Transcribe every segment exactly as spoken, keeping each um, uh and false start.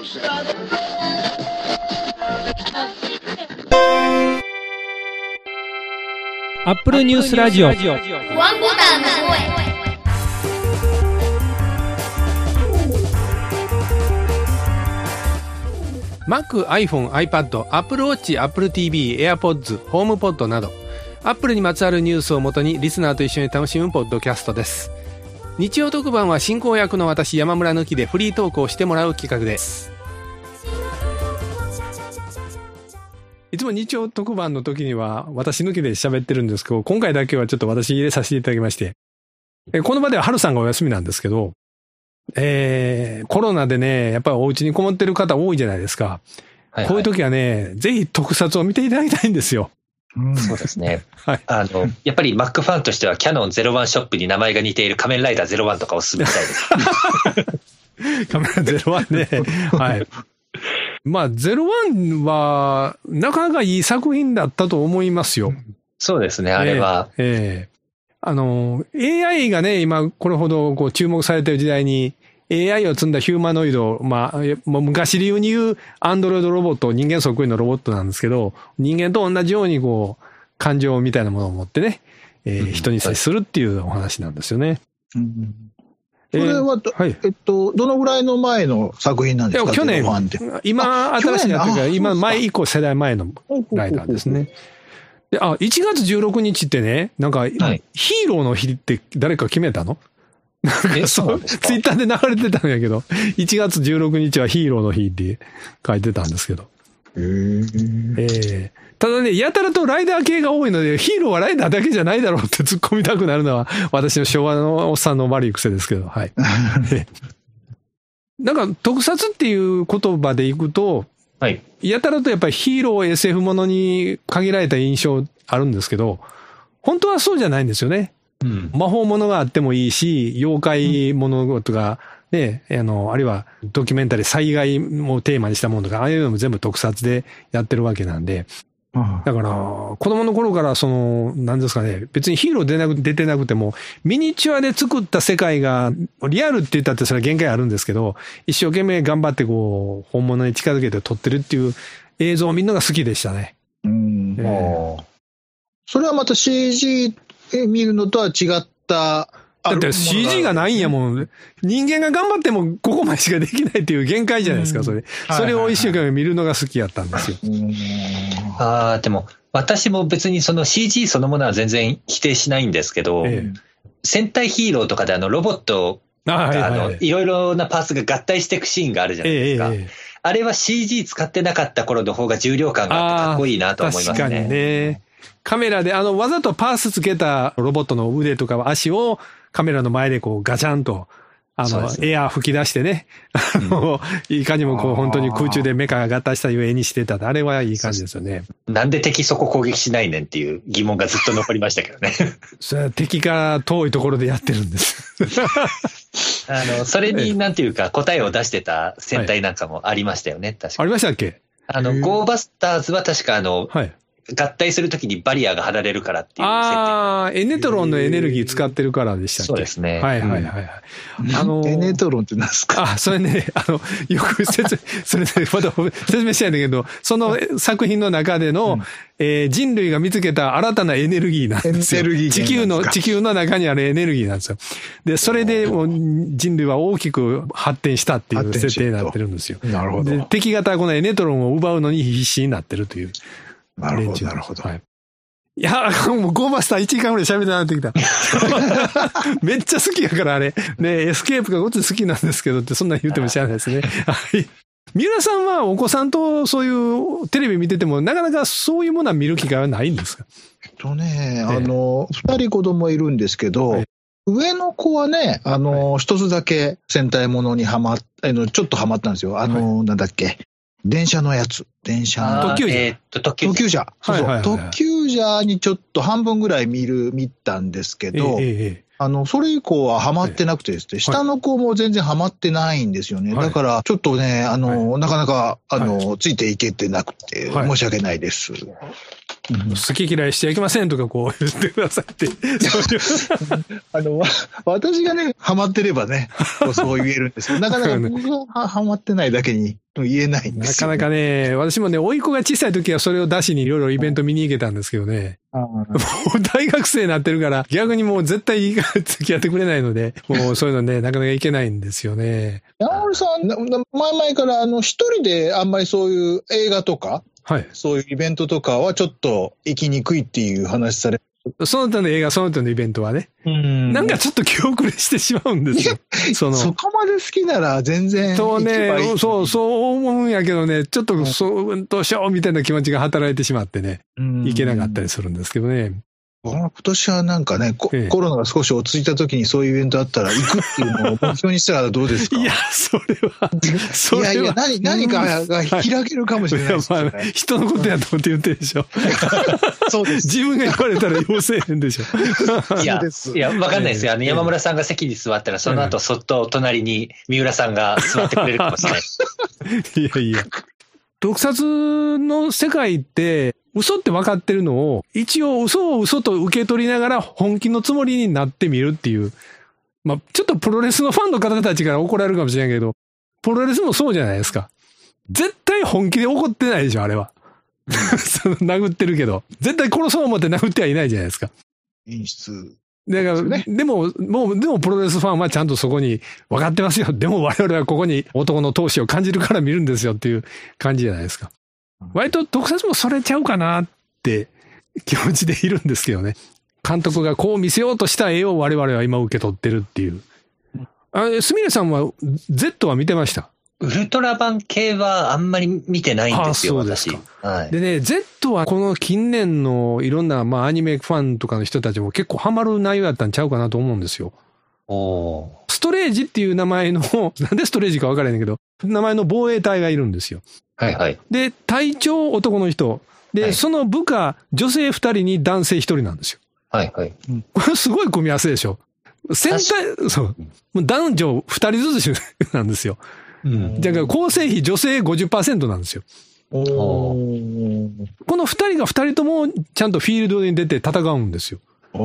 アップルニュースラジオ。 ワンボタンの声。 Mac、iPhone、iPad、Apple Watch、Apple ティーブイ、AirPods、HomePod など Apple にまつわるニュースをもとにリスナーと一緒に楽しむポッドキャストです。日曜特番は進行役の私山村抜きでフリートークをしてもらう企画です。いつも日曜特番の時には私抜きで喋ってるんですけど、今回だけはちょっと私入れさせていただきまして、この場では春さんがお休みなんですけど、えー、コロナでね、やっぱりお家にこもってる方多いじゃないですか。はいはい、こういう時はね、ぜひ特撮を見ていただきたいんですよ。 うん、そうですね。 はい。 あの、やっぱり Mac ファンとしてはキヤノンゼロワンショップに名前が似ている仮面ライダーゼロワンとかおすすめしたいです。 仮面ライダーゼロワンね。はい。まあ、ゼロワンはなかなかいい作品だったと思いますよ。 そうですね、あれは。 ええええあの、エーアイ がね、今これほどこう注目されている時代に、エーアイ を積んだヒューマノイド、まあ、もう昔流に言うアンドロイドロボット、人間そっくりのロボットなんですけど、人間と同じようにこう、感情みたいなものを持ってね、えーうん、人に接するっていうお話なんですよね。 うんそれは、えーはい、えっと、どのぐらいの前の作品なんですか？ 去年、今、新しいやつが、今、前以降世代前のライダーですね。で、あ、いちがつじゅうろくにちってね、なんか、はい、ヒーローの日って誰か決めたの？なんかそう、ツイッターで流れてたんやけど、いちがつじゅうろくにちはヒーローの日って書いてたんですけど。 へーえーただね、やたらとライダー系が多いので、ヒーローはライダーだけじゃないだろうって突っ込みたくなるのは、私の昭和のおっさんの悪い癖ですけど、はい。なんか、特撮っていう言葉でいくと、はい。やたらとやっぱりヒーロー エスエフ ものに限られた印象あるんですけど、本当はそうじゃないんですよね。うん、魔法ものがあってもいいし、妖怪ものとか、ね、あの、あるいはドキュメンタリー災害もテーマにしたものとか、ああいうのも全部特撮でやってるわけなんで、だから、子供の頃からその、なんですかね、別にヒーロー出なく、出てなくても、ミニチュアで作った世界が、リアルって言ったってそれは限界あるんですけど、一生懸命頑張ってこう、本物に近づけて撮ってるっていう映像をみんなが好きでしたね。 うん。えー、それはまた シージー 見るのとは違った、 だって シージー がないんやもん。人間が頑張ってもここまでしかできないっていう限界じゃないですか、それ。それを一生懸命見るのが好きやったんですよ。 ああ、でも私も別にその シージー そのものは全然否定しないんですけど、ええ、戦隊ヒーローとかであのロボットがあのいろいろなパーツが合体していくシーンがあるじゃないですか。ええ、あれは シージー 使ってなかった頃の方が重量感があってかっこいいなと思いますね。 確かにね。カメラであのわざとパースつけたロボットの腕とか足をカメラの前でこうガチャンと、あの、エアー吹き出してね、あの、うん、いかにもこう本当に空中でメカが合体したゆえにしてた。あれはいい感じですよね。 なんで敵そこ攻撃しないねんっていう疑問がずっと残りましたけどね。 それは敵から遠いところでやってるんです。 あの、それになんていうか答えを出してた戦隊なんかもありましたよね、はい、確かに。 ありましたっけ？ あの、ゴーバスターズは確かあの、はい、合体するときにバリアが張られるからっていう設定。ああ、エネトロンのエネルギー使ってるからでしたっけ？ そうですね。 はいはいはい。 うん、あのー、エネトロンって何ですか？ あ、それね、あの、よく説明、それね、まだ説明したいんだけど、その作品の中での、うん、えー、人類が見つけた新たなエネルギーなんですよ。エネルギー地球の、地球の中にあるエネルギーなんですよ。で、それでもう人類は大きく発展したっていう設定になってるんですよ。 なるほど。 で、敵方はこのエネトロンを奪うのに必死になってるという。 なるほど、なるほど。はい。 いや、もうゴーバスターいちじかんぐらい喋ってなってきた。めっちゃ好きやからあれ。ね、エスケープがごっつ好きなんですけどって、そんなん言っても知らないですね。はい。三浦さんはお子さんとそういうテレビ見てても、なかなかそういうものは見る機会はないんですか？ えっとね、あの、二人子供いるんですけど、はい、上の子はね、あの、一、はい、つだけ戦隊ものにハマっ、あの、ちょっとハマったんですよ。あの、はい、なんだっけ。電車のやつ。電車の。 特急車。 えー、っと、特急車。特急車。そうそう、はいはいはいはい。特急車にちょっと半分ぐらい見る、見たんですけど、えーえー、あの、それ以降はハマってなくてですね、はい、下の子も全然ハマってないんですよね。はい、だから、ちょっとね、あの、はい、なかなか、あの、はい、ついていけてなくて、申し訳ないです。 好き嫌いしちゃいけませんとかこう言ってくださいって。 あの、私がね、ハマってればね、そう言えるんですけど、なかなか僕がハマってないだけに言えないんですよ、ね。 なかなかね、私もね、甥いっ子が小さい時はそれを出しにいろいろイベント見に行けたんですけどね。もう大学生になってるから、逆にもう絶対付き合ってくれないので、もうそういうのね、なかなかいけないんですよね。 山森さん、前々からあの、一人であんまりそういう映画とか、はい。そういうイベントとかはちょっと行きにくいっていう話される。 その他の映画、その他のイベントはね。うん。なんかちょっと気遅れしてしまうんですよ。 その。そこまで好きなら全然。 そうね、そう、そう思うんやけどね、ちょっとそう、どうしようみたいな気持ちが働いてしまってね。いけなかったりするんですけどね。 今年はなんかね、ええ、コロナが少し落ち着いた時にそういうイベントあったら行くっていうのを目標にしたらどうですか？ いや、それは、それは。 いやいや、何、何かが開けるかもしれないですよね。 まあ、人のことやと思って言ってるでしょ。 そうです。 自分が言われたら要せえへんでしょ。 いや、いや、わかんないですよ。あの、山村さんが席に座ったら、その後そっと隣に三浦さんが座ってくれるかもしれない。 いやいや。特撮の世界って、嘘って分かってるのを、一応嘘を嘘と受け取りながら本気のつもりになってみるっていう。まあ、ちょっとプロレスのファンの方たちから怒られるかもしれないけど、プロレスもそうじゃないですか。絶対本気で怒ってないでしょ、あれは。その殴ってるけど。絶対殺そう思って殴ってはいないじゃないですか。 演出。 だから、ね、でも、もう、でもプロレスファンはちゃんとそこに分かってますよ。でも我々はここに男の闘志を感じるから見るんですよっていう感じじゃないですか。割と特撮もそれちゃうかなって気持ちでいるんですけどね。監督がこう見せようとした絵を我々は今受け取ってるっていう。あれ、すみれさんは Z は見てました？ ウルトラ版系はあんまり見てないんですよ、私。 はい。でね、Z はこの近年のいろんな、まあアニメファンとかの人たちも結構ハマる内容だったんちゃうかなと思うんですよ。おストレージっていう名前の、なんでストレージか分からないんだけど、名前の防衛隊がいるんですよ。 はいはい。 で、隊長男の人。で、はい、その部下、女性二人に男性一人なんですよ。 はいはい。 これすごい組み合わせでしょ。戦隊、そう。男女二人ずつなんですよ。うん。だから構成比女性 ごじゅっパーセント なんですよ。おこの二人が二人ともちゃんとフィールドに出て戦うんですよ。うん、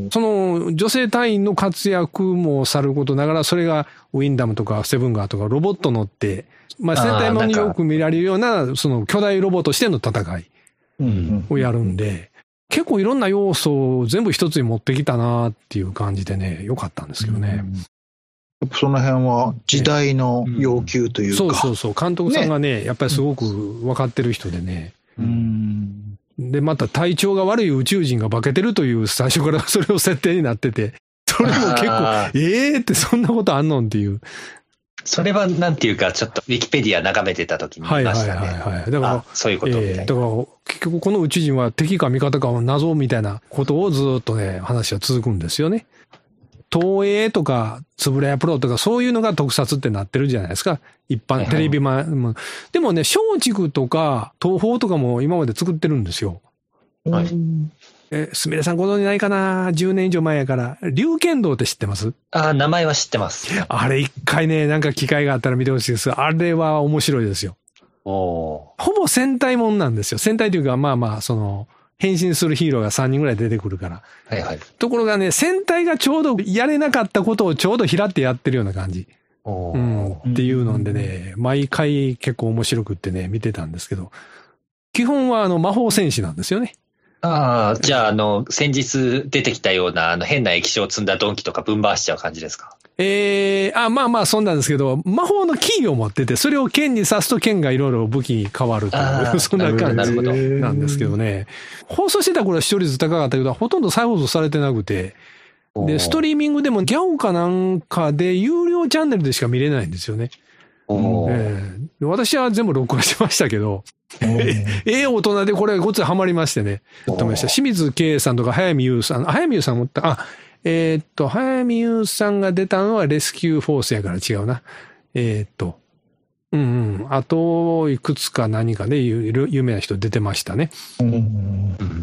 その女性隊員の活躍もさることながら、それがウィンダムとかセブンガーとかロボット乗って、まあ戦隊ものによく見られるような、その巨大ロボとしての戦いをやるんで、うん、結構いろんな要素を全部一つに持ってきたなっていう感じでね、良かったんですけどね。 うん、その辺は時代の要求というか、 うん、そうそうそう、監督さんがね、やっぱりすごく分かってる人でね。うんで、また体調が悪い宇宙人が化けてるという最初からそれを設定になってて、それも結構、ええーってそんなことあんのんっていう。 それはなんていうか、ちょっとウィキペディア眺めてた時に見ましたね。はいはいはい、はい。だから、そういうことみたいな。 えー、だから結局この宇宙人は敵か味方かの謎みたいなことをずっとね、話は続くんですよね。東映とか、つぶらやプロとかそういうのが特撮ってなってるじゃないですか。一般、テレビマン、はい、でもね、松竹とか東宝とかも今まで作ってるんですよ。はい。え、すみれさんご存じないかな ?じゅう 年以上前やから。龍剣道って知ってます？ ああ、名前は知ってます。 あれ一回ね、なんか機会があったら見てほしいです。あれは面白いですよ。おほぼ戦隊もんなんですよ。戦隊というか、まあまあ、その、変身するヒーローがさんにんぐらい出てくるから。はいはい。ところがね、戦隊がちょうどやれなかったことをちょうど拾ってやってるような感じ。うん。っていうのでね、毎回結構面白くってね、見てたんですけど、基本はあの魔法戦士なんですよね。 ああ、じゃああの、先日出てきたようなあの変な液晶を積んだドンキとか分回しちゃう感じですか？ ええー、あ、まあまあそんなんですけど、魔法のキーを持ってて、それを剣に刺すと剣がいろいろ武器に変わるという、そんな感じなんですけどね。放送してた頃は視聴率高かったけど、ほとんど再放送されてなくて、で、ストリーミングでもギャオかなんかで有料チャンネルでしか見れないんですよね。えー、私は全部録画しましたけど、ええ大人でこれごっついハマりましてね。清水圭さんとか早見優さん、早見優さんもった、あ、えー、っと、早見優さんが出たのはレスキューフォースやから違うな。えー、っと、うんうん。あと、いくつか何かで有名な人出てましたね。うん、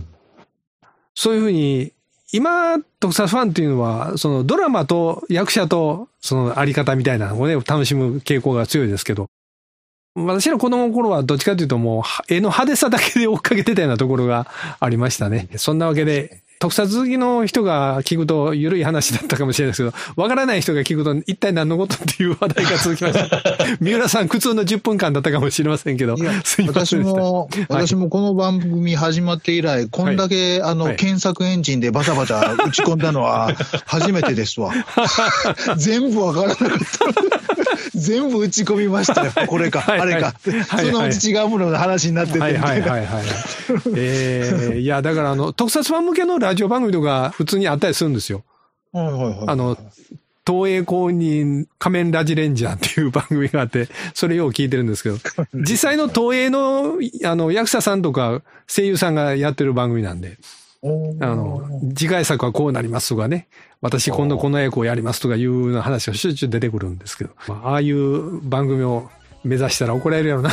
そういうふうに、今、特撮ファンっていうのは、そのドラマと役者とそのあり方みたいなのをね、楽しむ傾向が強いですけど、 私の子供の頃はどっちかというともう絵の派手さだけで追っかけてたようなところがありましたね。そんなわけで、特撮好きの人が聞くと緩い話だったかもしれないですけど、わからない人が聞くと一体何のことっていう話題が続きました。三浦さん苦痛のじゅっぷんかんだったかもしれませんけど、すいませんでした。 私も、私もこの番組始まって以来、こんだけ、はい、あの、はい、検索エンジンでバタバタ打ち込んだのは初めてですわ。全部わからなかった。全部打ち込みましたよ。これか、はいはい、あれか、はいはい。そのうち違うものの話になってて。はいはいはいはい。 えー、いや、だからあの、特撮ファン向けのラジオ番組とか普通にあったりするんですよ。はいはいはい。あの、東映公認仮面ラジレンジャーっていう番組があって、それよう聞いてるんですけど、実際の東映の、あの、役者さんとか声優さんがやってる番組なんで、あの、次回作はこうなりますとかね、私今度この役をやりますとかいうような話がしょっちゅう出てくるんですけど、まあ、ああいう番組を目指したら怒られるやろな。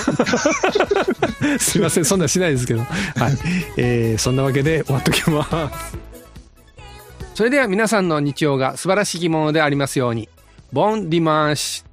すいません、そんなしないですけど。はい。えー、そんなわけで終わっときます。それでは皆さんの日曜が素晴らしきものでありますように。ボンディマーシュ。